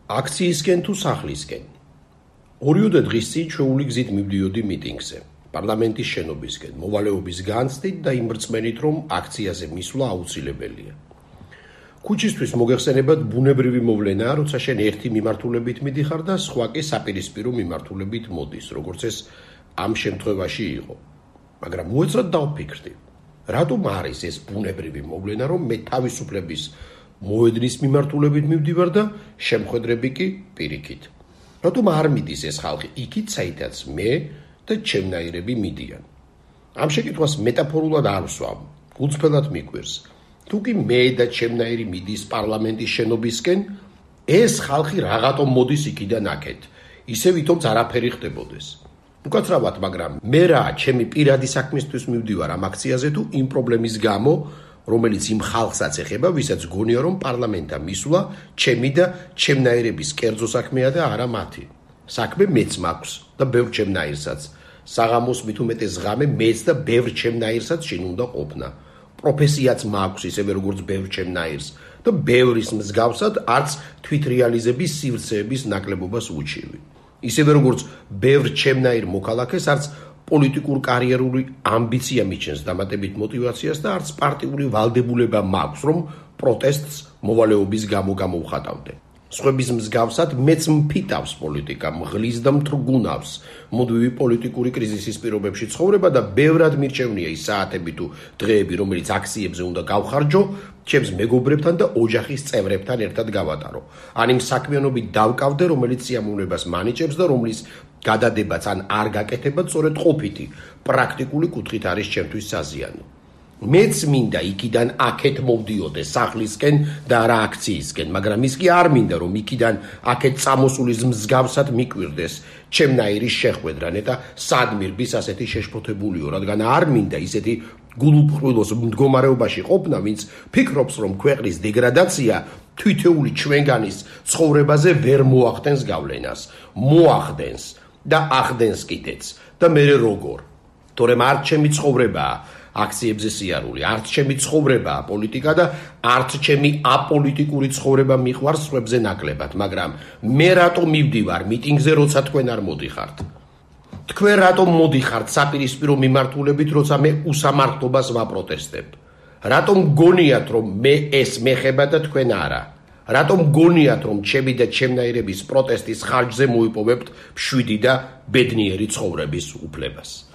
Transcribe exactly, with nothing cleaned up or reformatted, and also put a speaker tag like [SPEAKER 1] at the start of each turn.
[SPEAKER 1] აქციისკენ თუ სახლისკენ. ორიოდე დღის წინ ჩვეული გზით მივდიოდი მიტინგზე. პარლამენტის შენობისკენ, მოვალეობის განცდით და იმ რწმენით, რომ აქციაზე მისვლა აუცილებელია. ქუჩისთვის მოგეხსენებათ ბუნებრივი მოვლენაა, როცა შენ ერთი მიმართულებით მიდიხარ და სხვა კი საპირისპირო მიმართულებით მოდის, როგორც ეს ამ შემთხვევაში იყო. მაგრამ მოეცრად დავფიქრდი, რატომ არის ეს ბუნებრივი მოვლენა, რომ მე თავისუფლების მოედნის მიმართულებით მივდივარ და შემხედრები კი პირიქით. რატომ არ მიდის ეს ხალხი იქით, საიდანაც მე და ჩემნაირები მიდიან? ამ შეკითხვას მეტაფორულად არ ვსვამ, გულწრფელად მიგვირს. თუ კი მე და ჩემნაირი მიდის პარლამენტის შენობისკენ, ეს ხალხი რაღაცომ მოდის იქიდან აქეთ, ისე ვითომც არაფერი ხდებოდეს. უკაცრავად, მაგრამ მე რა, ჩემი პირადი საქმისთვის მივდივარ ამ აქციაზე თუ იმ პრობლემის გამო, რომელიც იმ ხალხსაც ეხება, ვისაც გონია, რომ პარლამენტთან მისვლა ჩემი და ჩემნაირების კერძო საქმეა და არა მათი. საქმე მეც მაქვს და ბევრ ჩემნაირსაც. საღამოს მით უმეტეს ღამე მეც და ბევრ ჩემნაირსაც შინ უნდა ყოფნა. პროფესიაც მაქვს ისევე როგორც ბევრ ჩემნაირს და ბევრის მსგავსად არც თვითრეალიზების სივრცეების ნაკლებობას უჩივი. ისევე როგორც ბევრ ჩემნაირ მოქალაქეს არც პოლიტიკურ კარიერული ამბიცია მიჩენს დამატებით მოტივაციას და არც პარტიული ვალდებულება მაქვს, რომ პროტესტს მოვალეობის გამო გამოვხატავდე. სხვების მსგავსად მეც მფიტავს პოლიტიკა, მღლის და მთრგუნავს მუდმივი პოლიტიკური კრიზისის პირობებში ცხოვრება და ბევრად მირჩევნია ის საათები თუ დღეები, რომელიც აქციებზე უნდა გავხარჯო, ჩემს მეგობრებთან და ოჯახის წევრებთან ერთად გავატარო. ან იმ საქმიანობით დავკავდე, რომელიც სიამოვნებას მანიჭებს და რომლის გადადებაც ან არ გაკეთებაც სწორედ ყოფითი პრაქტიკული კუთხით არის ჩემთვის საზიანო. მეც მინდა იქიდან აქეთ მოვდიოდეს სახლისკენ და არა აქციისკენ, მაგრამ ის კი არ მინდა, რომ იქიდან აქეთ წამოსულის მსგავსად მიკვირდეს ჩემნაირის შეხვედრა, ნეტა სადმირბის ასეთი შეშფოთებულიო, რადგან არ მინდა ისეთი გულუფხვილოს მდგომარეობაში ყოფნა, ვინც ფიქრობს, რომ ქვეყნის დეგრადაცია თითოეული ჩვენგანის ცხოვრებაზე ვერ მოახდენს გავლენას, მოახდენს და ახდენს კიდეც და მე როგორ? თორემ არ ჩემი ცხოვრებაა აქციებზე სიარული, არც ჩემი ცხოვრებაა პოლიტიკა და არც ჩემი აპოლიტიკური ცხოვრება მიყვარს სხვებზე ნაკლებად, მაგრამ მე რატომ მივდივარ მიტინგზე, როცა თქვენ არ მოდიხართ? თქვენ რატომ მოდიხართ საპირისპირო მიმართულებით, როცა მე უსამართლობას ვაპროტესტებ? რატომ გონიათ, რომ მე ეს მეხება და თქვენ არა? რატომ გონიათ, რომ ჩემი და ჩემნაირების პროტესტის ხარჯზე მოიპოვებთ მშვიდი და ბედნიერი ცხოვრების უფლებას?